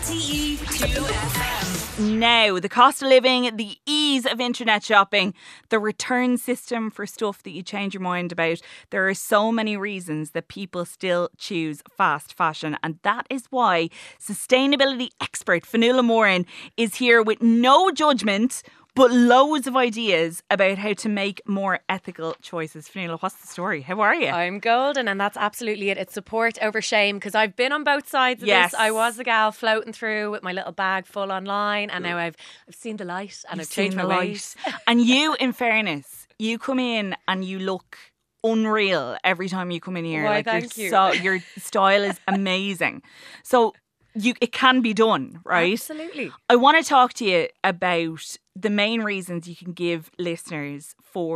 RTE2FM. Now, the cost of living, the ease of internet shopping, the return system for stuff that you change your mind about. There are so many reasons that people still choose fast fashion, and that is why sustainability expert Fionnuala Moran is here with no judgment but loads of ideas about how to make more ethical choices. Fionnuala, what's the story? How are you? I'm golden, and that's absolutely it. It's support over shame, because I've been on both sides of this. I was the gal floating through with my little bag full online, and now I've seen the light and I've changed my ways. And you, in fairness, you come in and you look unreal every time you come in here. Why, thank you. Your style is amazing. So it can be done, right? Absolutely. I want to talk to you about the main reasons you can give listeners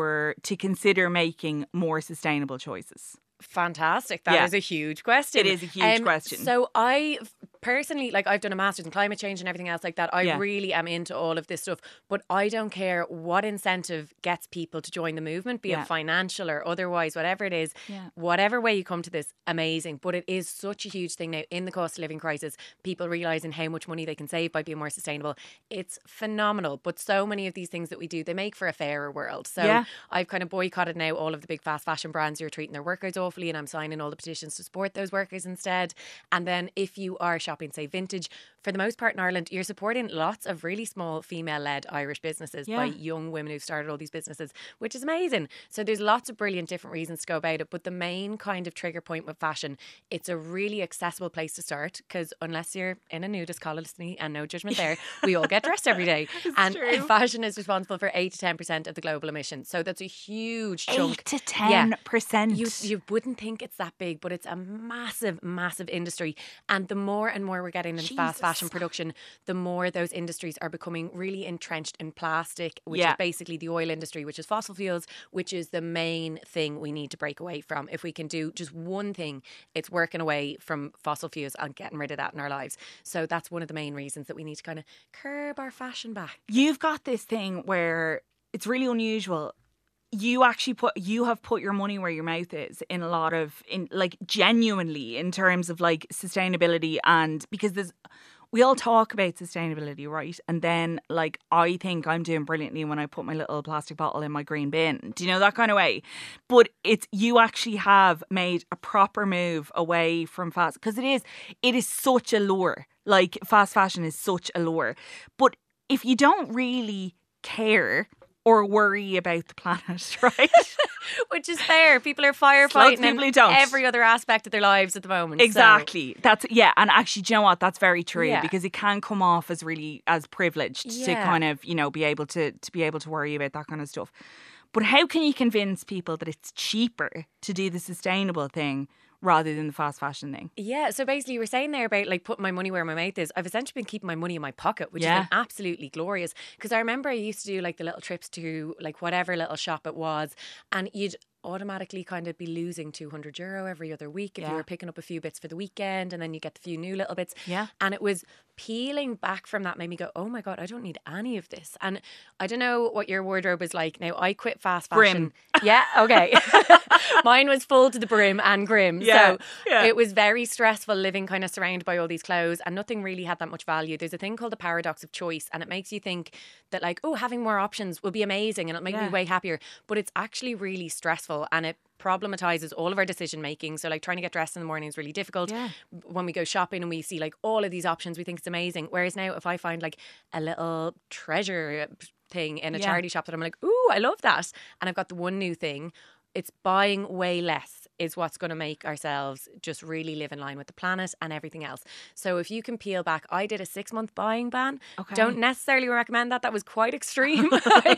to consider making more sustainable choices. Fantastic. That is a huge question. It is a huge question. So I personally, I've done a master's in climate change and everything else like that. I really am into all of this stuff, but I don't care what incentive gets people to join the movement, be it financial or otherwise, whatever it is, whatever way you come to this, amazing. But it is such a huge thing now in the cost of living crisis, people realising how much money they can save by being more sustainable. It's phenomenal. But so many of these things that we do, they make for a fairer world. So I've kind of boycotted now all of the big fast fashion brands who are treating their workers awfully, and I'm signing all the petitions to support those workers instead. And then if you are shopping, say, vintage, for the most part in Ireland, you're supporting lots of really small female-led Irish businesses by young women who've started all these businesses, which is amazing. So there's lots of brilliant different reasons to go about it. But the main kind of trigger point with fashion, it's a really accessible place to start, because unless you're in a nudist colony, and no judgment there, we all get dressed every day. And fashion is responsible for 8 to 10% of the global emissions. So that's a huge chunk. 8 to 10%. You wouldn't think it's that big, but it's a massive, massive industry. And the more and more we're getting into fast fashion production, the more those industries are becoming really entrenched in plastic, which is basically the oil industry, which is fossil fuels, which is the main thing we need to break away from. If we can do just one thing, it's working away from fossil fuels and getting rid of that in our lives. So that's one of the main reasons that we need to kind of curb our fashion back. You've got this thing where it's really unusual. You have put your money where your mouth is in a lot of, genuinely, in terms of sustainability, and because we all talk about sustainability, right? And then I think I'm doing brilliantly when I put my little plastic bottle in my green bin. Do you know, that kind of way? But you actually have made a proper move away from fast, because it is such a lure. Fast fashion is such a lure. But if you don't really care or worry about the planet, right? Which is fair. People are firefighting in every other aspect of their lives at the moment. Exactly. So. And actually, do you know what? That's very true, because it can come off as really as privileged to kind of, be able to worry about that kind of stuff. But how can you convince people that it's cheaper to do the sustainable thing rather than the fast fashion thing? Yeah, so basically you were saying there about putting my money where my mouth is. I've essentially been keeping my money in my pocket, which has been absolutely glorious, because I remember I used to do the little trips to whatever little shop it was, and you'd automatically kind of be losing €200 every other week if you were picking up a few bits for the weekend, and then you get the few new little bits. And it was peeling back from that made me go, oh my God, I don't need any of this. And I don't know what your wardrobe is like. Now, I quit fast fashion. Grim. Yeah, okay. Mine was full to the brim and grim. So it was very stressful living kind of surrounded by all these clothes, and nothing really had that much value. There's a thing called the paradox of choice, and it makes you think that having more options will be amazing and it'll make me way happier. But it's actually really stressful, and it problematizes all of our decision making. So trying to get dressed in the morning is really difficult. When we go shopping and we see all of these options, we think it's amazing. Whereas now if I find a little treasure thing in a charity shop that I'm ooh, I love that, and I've got the one new thing, it's buying way less is what's going to make ourselves just really live in line with the planet and everything else. So if you can peel back, I did a 6-month buying ban. Okay. Don't necessarily recommend that. That was quite extreme.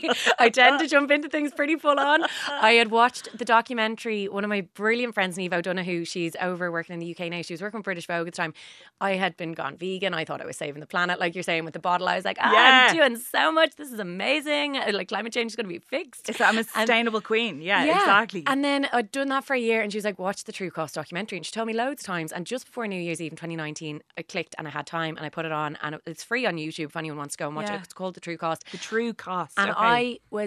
I tend to jump into things pretty full on. I had watched the documentary, one of my brilliant friends, Niamh O'Donoghue, she's over working in the UK now. She was working with British Vogue at the time. I had been gone vegan. I thought I was saving the planet, like you're saying with the bottle. I was I'm doing so much. This is amazing. Climate change is going to be fixed. I'm a sustainable queen. Yeah, exactly. And then I'd done that for a year, and she was like, watch the True Cost documentary. And she told me loads of times. And just before New Year's Eve in 2019, I clicked and I had time and I put it on, and it's free on YouTube if anyone wants to go and watch it. It's called The True Cost. The True Cost. And I was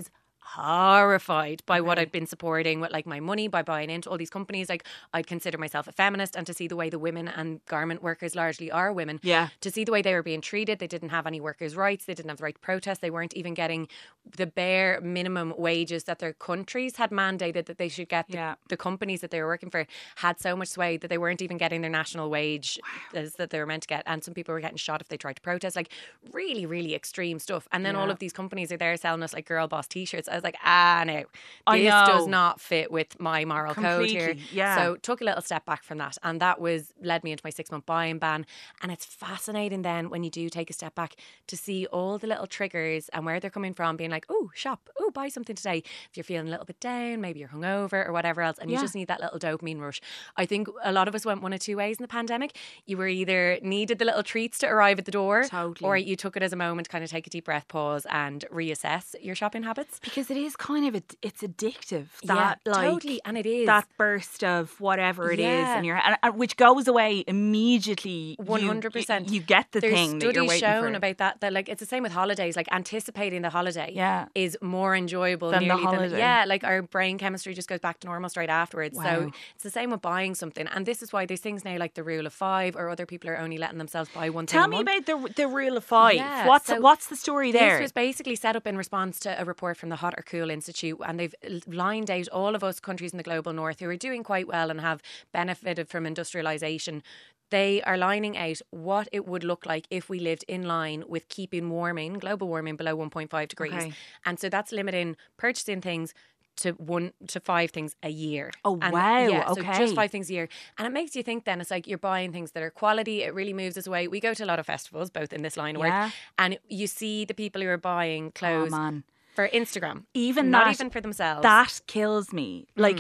horrified by what I'd been supporting with like my money by buying into all these companies. Like I'd consider myself a feminist, and to see the way the women and garment workers largely are women, to see the way they were being treated. They didn't have any workers' rights. They didn't have the right to protest. They weren't even getting the bare minimum wages that their countries had mandated that they should get. The companies that they were working for had so much sway that they weren't even getting their national wage that they were meant to get. And some people were getting shot if they tried to protest. Like really, really extreme stuff. And then all of these companies are there selling us like girl boss t-shirts. I was like, no, this does not fit with my moral code here. So took a little step back from that, and that led me into my 6-month buying ban. And it's fascinating then when you do take a step back to see all the little triggers and where they're coming from, being like, oh, shop, oh, buy something today. If you're feeling a little bit down, maybe you're hungover or whatever else, and you just need that little dopamine rush. I think a lot of us went one of two ways in the pandemic. You were either needed the little treats to arrive at the door, or you took it as a moment to kind of take a deep breath, pause and reassess your shopping habits. Because it is kind of, it's addictive. That, totally. And it is. That burst of whatever it is in your head, which goes away immediately. 100%. You get the thing that you're waiting for. There's studies shown about that like it's the same with holidays. Like anticipating the holiday is more enjoyable than the holiday. Like our brain chemistry just goes back to normal straight afterwards. So it's the same with buying something. And this is why there's things now like the rule of 5, or other people are only letting themselves buy one thing a month. Tell me about the rule of 5. What's the story there? This was basically set up in response to a report from the Hot or Cool Institute, and they've lined out all of us countries in the global north who are doing quite well and have benefited from industrialisation. They are lining out what it would look like if we lived in line with keeping global warming below 1.5 degrees. Okay. And so that's limiting purchasing things to 1 to 5 things a year. Oh, wow. Yeah, so just 5 things a year. And it makes you think then, it's like you're buying things that are quality. It really moves us away. We go to a lot of festivals, both in this line of work, and you see the people who are buying clothes for Instagram, not even for themselves. That kills me. Like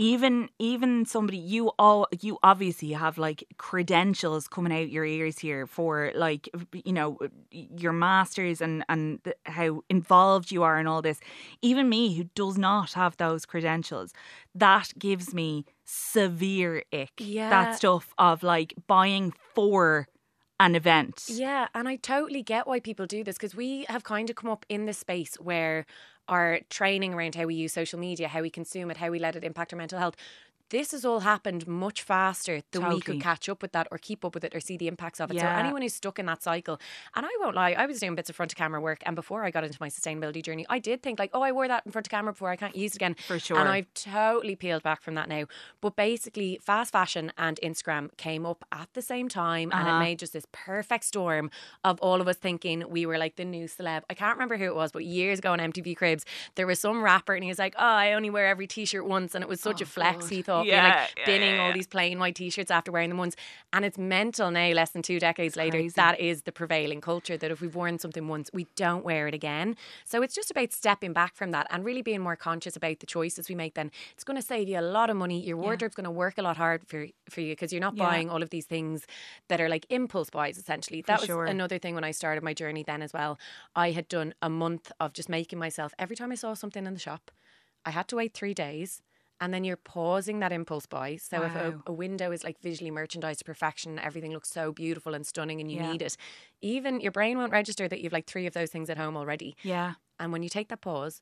even somebody, you obviously have like credentials coming out your ears here for like, you know, your masters and how involved you are in all this. Even me, who does not have those credentials, that gives me severe ick. That stuff of like buying for an event. Yeah, and I totally get why people do this, because we have kind of come up in this space where our training around how we use social media, how we consume it, how we let it impact our mental health, this has all happened much faster than we could catch up with that or keep up with it or see the impacts of it. So anyone who's stuck in that cycle, and I won't lie, I was doing bits of front of camera work, and before I got into my sustainability journey, I did think like, oh, I wore that in front of camera before, I can't use it again. For sure. And I've totally peeled back from that now. But basically, fast fashion and Instagram came up at the same time, and it made just this perfect storm of all of us thinking we were like the new celeb. I can't remember who it was, but years ago on MTV Cribs, there was some rapper and he was like, oh, I only wear every t-shirt once, and it was such a flex, he thought. Binning all these plain white t-shirts after wearing them once. And it's mental now, less than 2 decades later, that is the prevailing culture, that if we've worn something once, we don't wear it again. So it's just about stepping back from that and really being more conscious about the choices we make. Then it's going to save you a lot of money. Your wardrobe's going to work a lot hard for you, because you're not buying all of these things that are like impulse buys, essentially. That was another thing when I started my journey then as well. I had done a month of just making myself, every time I saw something in the shop, I had to wait 3 days. And then you're pausing that impulse buy. So if a window is like visually merchandised to perfection, everything looks so beautiful and stunning and you need it, even your brain won't register that you've like 3 of those things at home already. Yeah. And when you take that pause,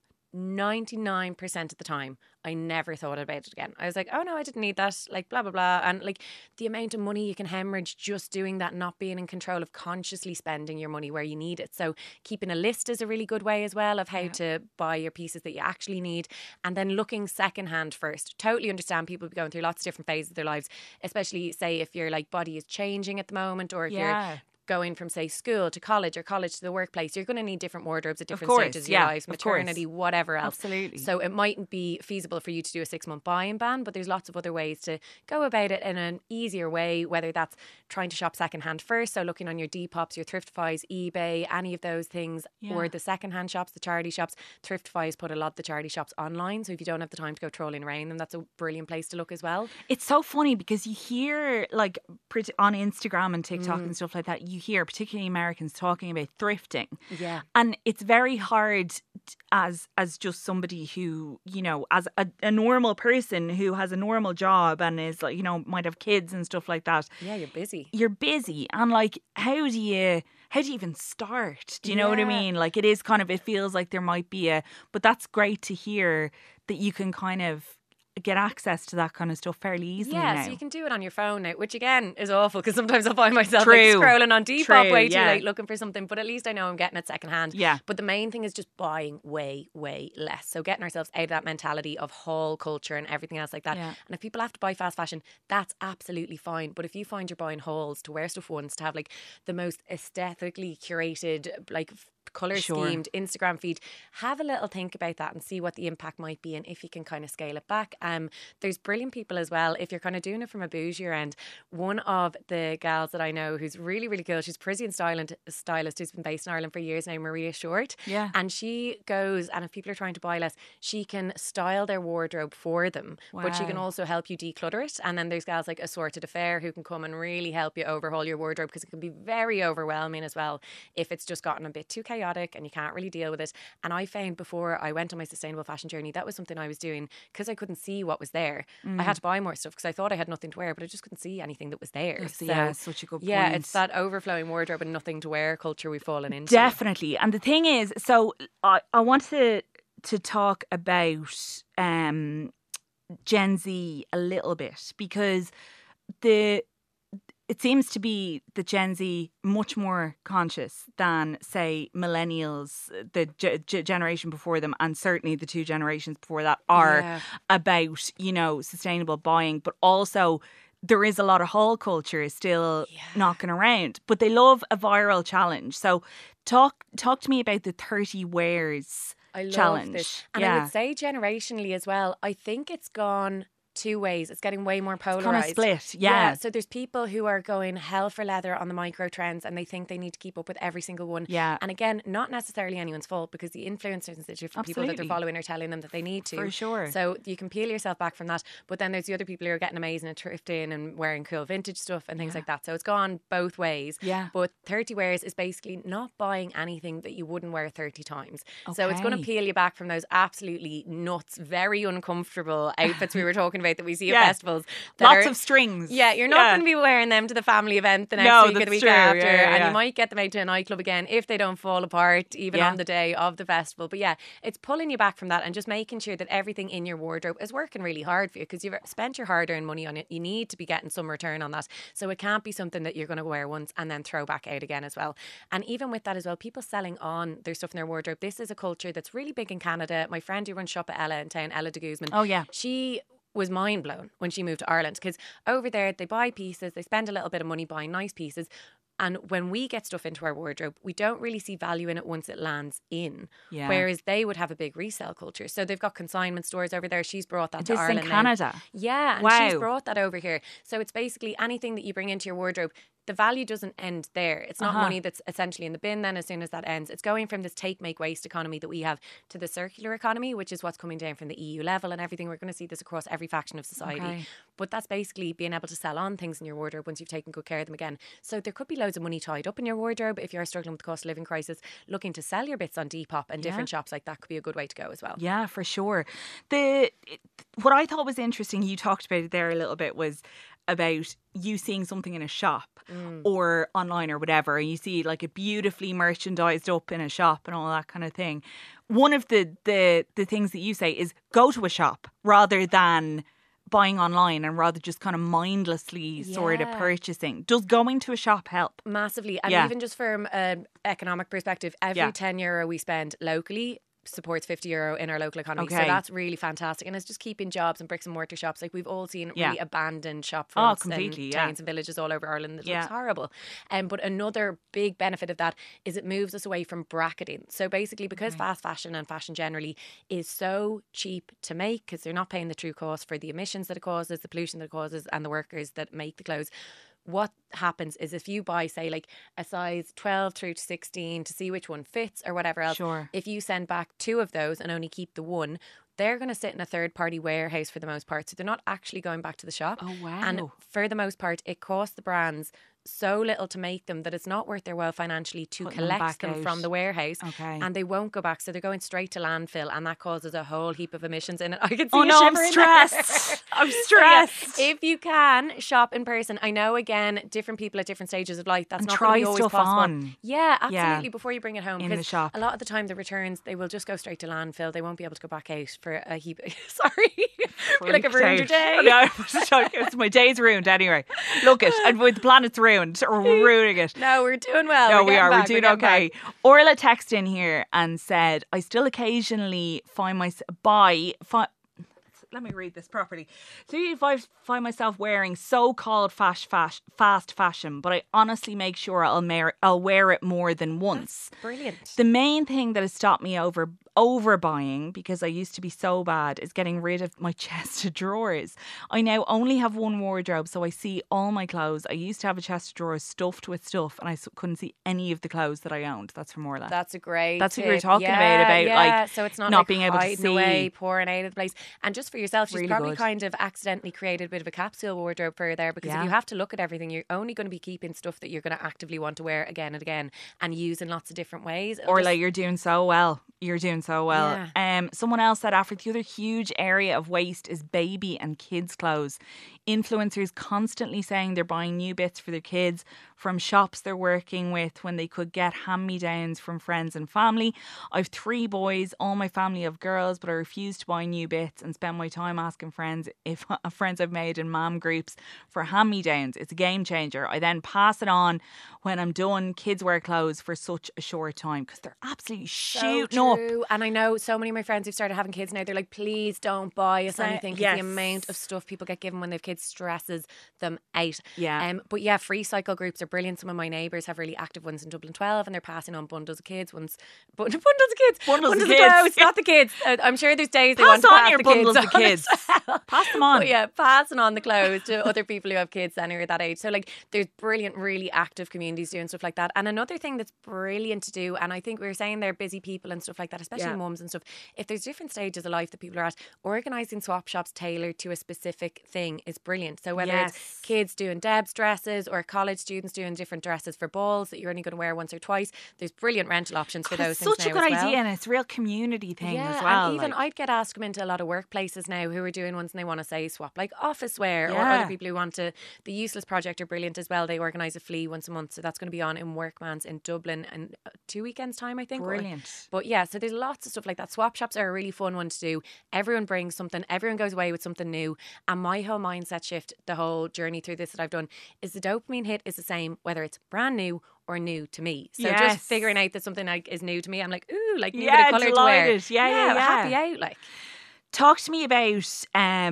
99% of the time, I never thought about it again. I was like, oh no, I didn't need that, like blah, blah, blah. And like the amount of money you can hemorrhage just doing that, not being in control of consciously spending your money where you need it. So keeping a list is a really good way as well of how to buy your pieces that you actually need. And then looking secondhand first. Totally understand people going through lots of different phases of their lives, especially say if your like body is changing at the moment, or if you're going from, say, school to college or college to the workplace, you're going to need different wardrobes at different stages of your lives, maternity, whatever else. Absolutely. So it mightn't be feasible for you to do a 6-month buy-in ban, but there's lots of other ways to go about it in an easier way, whether that's trying to shop secondhand first, so looking on your Depop's, your Thriftify's, eBay, any of those things, or the secondhand shops, the charity shops. Thriftify's put a lot of the charity shops online, so if you don't have the time to go trolling around them, that's a brilliant place to look as well. It's so funny because you hear, like, on Instagram and TikTok and stuff like that, you hear particularly Americans talking about thrifting. Yeah. And it's very hard as just somebody who, you know, as a normal person who has a normal job and is like, you know, might have kids and stuff like that. Yeah, you're busy. You're busy. And like, how do you even start? Do you know what I mean? Like, it is kind of, it feels like there might be but that's great to hear that you can kind of get access to that kind of stuff fairly easily now. So you can do it on your phone now, which again is awful because sometimes I find myself like scrolling on Depop way too late looking for something, but at least I know I'm getting it secondhand. Yeah. But the main thing is just buying way, way less. So getting ourselves out of that mentality of haul culture and everything else like that. Yeah. And if people have to buy fast fashion, that's absolutely fine. But if you find you're buying hauls to wear stuff once, to have like the most aesthetically curated, like colour schemed Instagram feed, have a little think about that and see what the impact might be and if you can kind of scale it back. There's brilliant people as well if you're kind of doing it from a bougier end. One of the gals that I know who's really, really cool, she's a Parisian stylist who's been based in Ireland for years now, Maria Short. Yeah. And she goes, and if people are trying to buy less, she can style their wardrobe for them. Wow. But she can also help you declutter it. And then there's gals like Assorted Affair who can come and really help you overhaul your wardrobe, because it can be very overwhelming as well if it's just gotten a bit too chaotic and you can't really deal with it. And I found before I went on my sustainable fashion journey, that was something I was doing because I couldn't see what was there. I had to buy more stuff because I thought I had nothing to wear, but I just couldn't see anything that was there. Yeah, such a good point. Yeah, it's that overflowing wardrobe and nothing to wear culture we've fallen into. Definitely. And the thing is, so I want to talk about Gen Z a little bit, because it seems to be that Gen Z much more conscious than, say, millennials, the generation before them, and certainly the two generations before that are about, you know, sustainable buying. But also there is a lot of haul culture still knocking around. But they love a viral challenge. So talk to me about the 30 wears challenge. This. And I would say generationally as well, I think it's gone two ways. It's getting way more polarised. It's kind of split, yeah. So there's people who are going hell for leather on the micro trends and they think they need to keep up with every single one. Yeah. And again, not necessarily anyone's fault, because the influencers and the different people that they're following are telling them that they need to. For sure. So you can peel yourself back from that. But then there's the other people who are getting amazing at thrifting and wearing cool vintage stuff and things like that. So it's gone both ways. Yeah. But 30 wears is basically not buying anything that you wouldn't wear 30 times. Okay. So it's going to peel you back from those absolutely nuts, very uncomfortable outfits we were talking about that we see at festivals. Lots of strings. Yeah, you're not going to be wearing them to the family event the next week or the week after. And you might get them out to a nightclub again if they don't fall apart even on the day of the festival. But yeah, it's pulling you back from that and just making sure that everything in your wardrobe is working really hard for you, because you've spent your hard-earned money on it. You need to be getting some return on that. So it can't be something that you're going to wear once and then throw back out again as well. And even with that as well, people selling on their stuff in their wardrobe. This is a culture that's really big in Canada. My friend who runs Shop at Ella in town, Ella de Guzman. Oh yeah. She was mind blown when she moved to Ireland, because over there they buy pieces, they spend a little bit of money buying nice pieces, and when we get stuff into our wardrobe, we don't really see value in it once it lands in. Yeah. Whereas they would have a big resale culture. So they've got consignment stores over there. She's brought that to Ireland. In Canada. Now. Yeah, and she's brought that over here. So it's basically anything that you bring into your wardrobe, the value doesn't end there. It's not money that's essentially in the bin then as soon as that ends. It's going from this take, make, waste economy that we have to the circular economy, which is what's coming down from the EU level and everything. We're going to see this across every faction of society. Okay. But that's basically being able to sell on things in your wardrobe once you've taken good care of them again. So there could be loads of money tied up in your wardrobe if you're struggling with the cost of living crisis. Looking to sell your bits on Depop and different shops like that could be a good way to go as well. Yeah, for sure. What I thought was interesting, you talked about it there a little bit, was about you seeing something in a shop or online or whatever, and you see like a beautifully merchandised up in a shop and all that kind of thing. One of the things that you say is go to a shop rather than buying online, and rather just kind of mindlessly sort of purchasing. Does going to a shop help? Massively. And even just from an economic perspective, every €10 we spend locally supports €50 in our local economy. So that's really fantastic. And it's just keeping jobs and bricks and mortar shops. Like we've all seen really abandoned shop fronts in towns and villages all over Ireland that looks horrible. But another big benefit of that is it moves us away from bracketing. So basically, because fast fashion and fashion generally is so cheap to make, because they're not paying the true cost for the emissions that it causes, the pollution that it causes, and the workers that make the clothes. What happens is if you buy, say, like a size 12 through to 16 to see which one fits or whatever else, if you send back 2 of those and only keep the one, they're going to sit in a third-party warehouse for the most part. So they're not actually going back to the shop. Oh, wow. And for the most part, it costs the brands so little to make them that it's not worth their while financially to collect them from the warehouse. And they won't go back, so they're going straight to landfill, and that causes a whole heap of emissions in it. I can see you shivering. I'm stressed. I'm stressed. So, yeah, if you can shop in person, I know again different people at different stages of life, that's not going to be always possible. On. Yeah, absolutely. Before you bring it home, in the shop. A lot of the time the returns, they will just go straight to landfill. They won't be able to go back out for a heap. Sorry, I feel like I've ruined your day. No, my day's ruined anyway. Look it, and with the planet's ruined, or we're ruining it. No, we're doing well. No, we are. We're doing okay. Back. Orla texted in here and said, "I still occasionally find myself let me read this properly. So if I find myself wearing so-called fast fashion, but I honestly make sure I'll wear it more than once. That's brilliant. The main thing that has stopped me overbuying, because I used to be so bad, is getting rid of my chest of drawers. I now only have one wardrobe, so I see all my clothes. I used to have a chest of drawers stuffed with stuff, and I couldn't see any of the clothes that I owned. That's from Orla. That's a great That's tip. what you were talking about like, so it's not like being able to see away, pouring out of the place. And just for yourself, she's really probably good. Kind of accidentally created a bit of a capsule wardrobe for you there, because if you have to look at everything, you're only going to be keeping stuff that you're going to actively want to wear again and again and use in lots of different ways. Orla, you're doing so well. You're doing so well. Yeah. Someone else said, after the other huge area of waste is baby and kids' clothes. Influencers constantly saying they're buying new bits for their kids from shops they're working with when they could get hand-me-downs from friends and family. I've 3 boys, all my family have girls, but I refuse to buy new bits and spend my time asking friends I've made in mom groups for hand-me-downs. It's a game changer. I then pass it on when I'm done. Kids wear clothes for such a short time because they're absolutely shooting up. And I know so many of my friends who've started having kids now, they're like, please don't buy us anything, because the amount of stuff people get given when they have kids stresses them out. But yeah, free cycle groups are brilliant. Some of my neighbours have really active ones in Dublin 12, and they're passing on bundles of kids. Bundles of clothes, not the kids. I'm sure there's days they want to pass the bundles of kids. Pass them on. But yeah, passing on the clothes to other people who have kids then who are that age. So like, there's brilliant, really active communities doing stuff like that. And another thing that's brilliant to do, and I think we were saying they're busy people and stuff like that, especially mums and stuff. If there's different stages of life that people are at, organising swap shops tailored to a specific thing is brilliant. So whether it's kids doing Deb's dresses or college students doing different dresses for balls that you're only going to wear once or twice, there's brilliant rental options for those things. It's such a good idea, and it's a real community thing as well. And even I'd get asked to come into a lot of workplaces now who are doing ones and they want to say swap like office wear, or other people who want to. The Useless Project are brilliant as well. They organise a flea once a month, so that's going to be on in Workman's in Dublin in 2 weekends time, I think. Brilliant. But yeah, so there's lots of stuff like that. Swap shops are a really fun one to do. Everyone brings something, everyone goes away with something new, and my whole mindset shift, the whole journey through this that I've done, is the dopamine hit is the same whether it's brand new or new to me. So just figuring out that something like is new to me, I'm like, ooh, like new bit of colour to wear. Yeah. Happy out. Like, talk to me about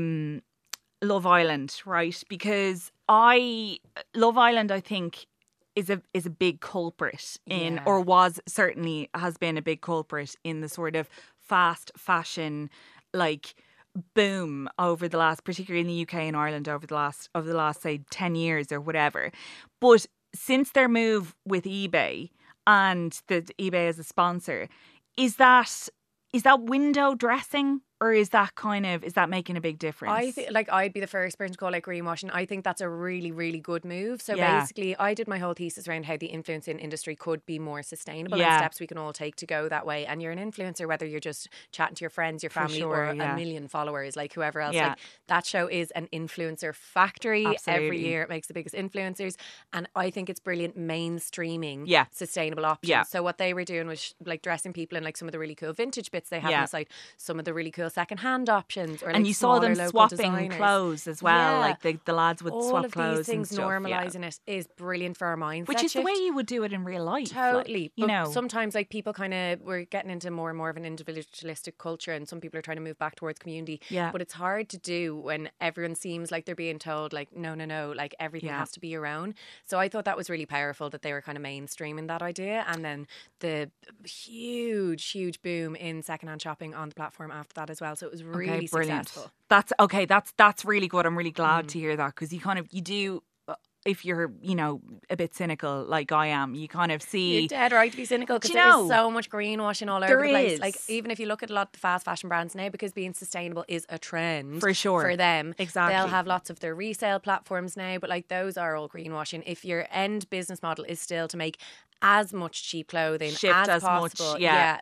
Love Island, right? Because Love Island, I think, is a big culprit in, or has been a big culprit in the sort of fast fashion like boom over the last, particularly in the UK and Ireland, over the last say 10 years or whatever. But since their move with eBay and the eBay as a sponsor, is that window dressing? Or is that making a big difference? I think, like, I'd be the first person to call it greenwashing. I think that's a really, really good move. So basically, I did my whole thesis around how the influencing industry could be more sustainable and steps we can all take to go that way. And you're an influencer, whether you're just chatting to your friends, your family, or a million followers, like whoever else. Like, that show is an influencer factory. Absolutely. Every year it makes the biggest influencers. And I think it's brilliant mainstreaming sustainable options. Yeah. So what they were doing was like dressing people in like some of the really cool vintage bits they have on the site, some of the really cool second-hand options, or like, and you saw them swapping designers. Clothes as well, like the lads would all swap of clothes. These things and stuff, normalising it is brilliant for our mindset, which is shift. The way you would do it in real life. Totally, like, but sometimes like people we're getting into more and more of an individualistic culture, and some people are trying to move back towards community. But it's hard to do when everyone seems like they're being told like no, like everything has to be your own. So I thought that was really powerful that they were kind of mainstreaming that idea, and then the huge boom in secondhand shopping on the platform after that as well. So it was really successful. That's okay. That's really good. I'm really glad to hear that, because you do. if you're, you know, a bit cynical like I am, you kind of see... You're dead right to be cynical, because there is so much greenwashing all over the place. Like, even if you look at a lot of the fast fashion brands now, because being sustainable is a trend for sure for them. Exactly. They'll have lots of their resale platforms now, but like those are all greenwashing. If your end business model is still to make as much cheap clothing shipped as much, possible.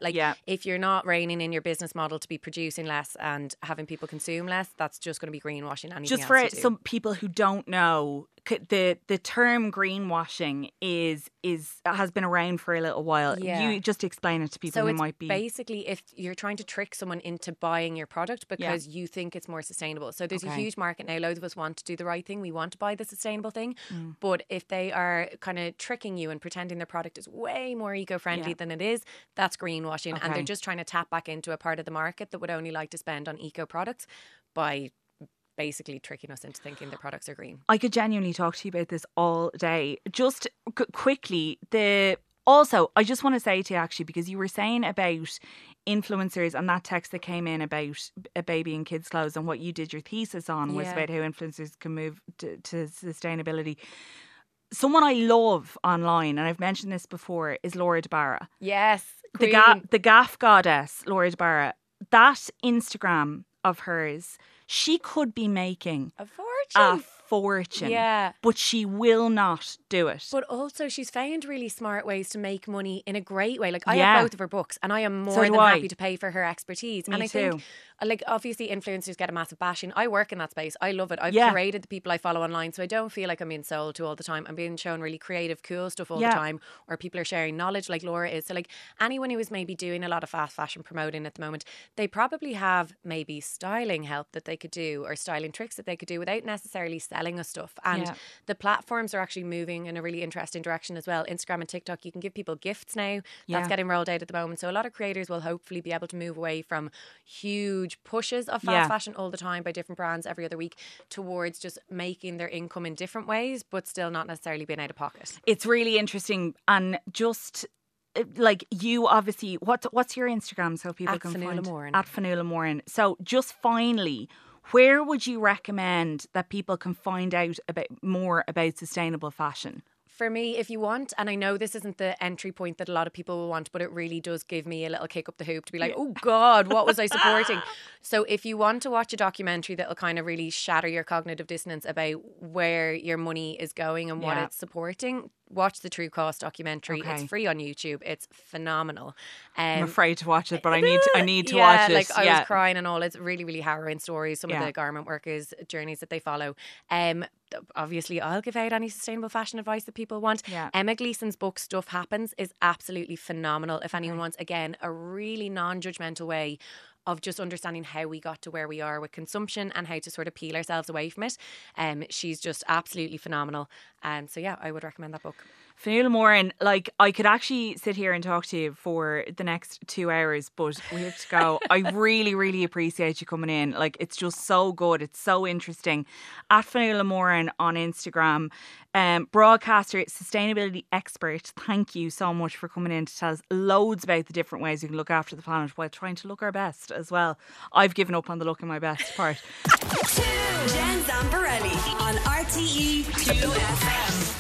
If you're not reining in your business model to be producing less and having people consume less, that's just going to be greenwashing. Just for some people who don't know, the term greenwashing has been around for a little while. You just explain it to people who might be... basically if you're trying to trick someone into buying your product because you think it's more sustainable. So there's a huge market now. Loads of us want to do the right thing. We want to buy the sustainable thing. But if they are kind of tricking you and pretending their product is way more eco-friendly than it is, that's greenwashing. And they're just trying to tap back into a part of the market that would only like to spend on eco products by basically tricking us into thinking their products are green. I could genuinely talk to you about this all day. Just quickly, also, I just want to say to you, actually, because you were saying about influencers and that text that came in about a baby and kids' clothes, and what you did your thesis on was about how influencers can move to sustainability. Someone I love online, and I've mentioned this before, is Laura De Barra. Yes. The gaff goddess, Laura De Barra. That Instagram of hers, she could be making a fortune. Yeah. But she will not do it. But also she's found really smart ways to make money in a great way. Like, I have both of her books and I am more than happy to pay for her expertise. Me and I too. think, like, obviously influencers get a massive bashing. I work in that space. I love it. I've curated the people I follow online, so I don't feel like I'm being sold to all the time. I'm being shown really creative, cool stuff all the time, or people are sharing knowledge like Laura is. So like, anyone who is maybe doing a lot of fast fashion promoting at the moment, they probably have maybe styling help that they could do, or styling tricks that they could do without necessarily selling us stuff. And the platforms are actually moving in a really interesting direction as well. Instagram and TikTok, you can give people gifts now. That's getting rolled out at the moment. So a lot of creators will hopefully be able to move away from huge pushes of fast fashion all the time by different brands every other week towards just making their income in different ways, but still not necessarily being out of pocket. It's really interesting. And just like, you obviously, what's your Instagram so people can find? At Fionnuala Moran. So just finally, where would you recommend that people can find out more about sustainable fashion? For me, if you want, and I know this isn't the entry point that a lot of people will want, but it really does give me a little kick up the hoop to be like, oh God, what was I supporting? So if you want to watch a documentary that'll kind of really shatter your cognitive dissonance about where your money is going and what it's supporting, watch the True Cost documentary. It's free on YouTube. It's phenomenal. I'm afraid to watch it, but I need to watch it. Like, I was crying and all. It's really, really harrowing stories. Some of the garment workers' journeys that they follow. Obviously, I'll give out any sustainable fashion advice that people want. Emma Gleeson's book Stuff Happens is absolutely phenomenal. If anyone wants, again, a really non-judgmental way of just understanding how we got to where we are with consumption and how to sort of peel ourselves away from it. She's just absolutely phenomenal. So yeah, I would recommend that book. Fionnuala Moran, like, I could actually sit here and talk to you for the next 2 hours, but we have to go. I really, really appreciate you coming in. Like, it's just so good. It's so interesting. At Fionnuala Moran on Instagram, broadcaster, sustainability expert. Thank you so much for coming in to tell us loads about the different ways we can look after the planet while trying to look our best as well. I've given up on the looking my best part. Jen Zamparelli on RTE 2FM.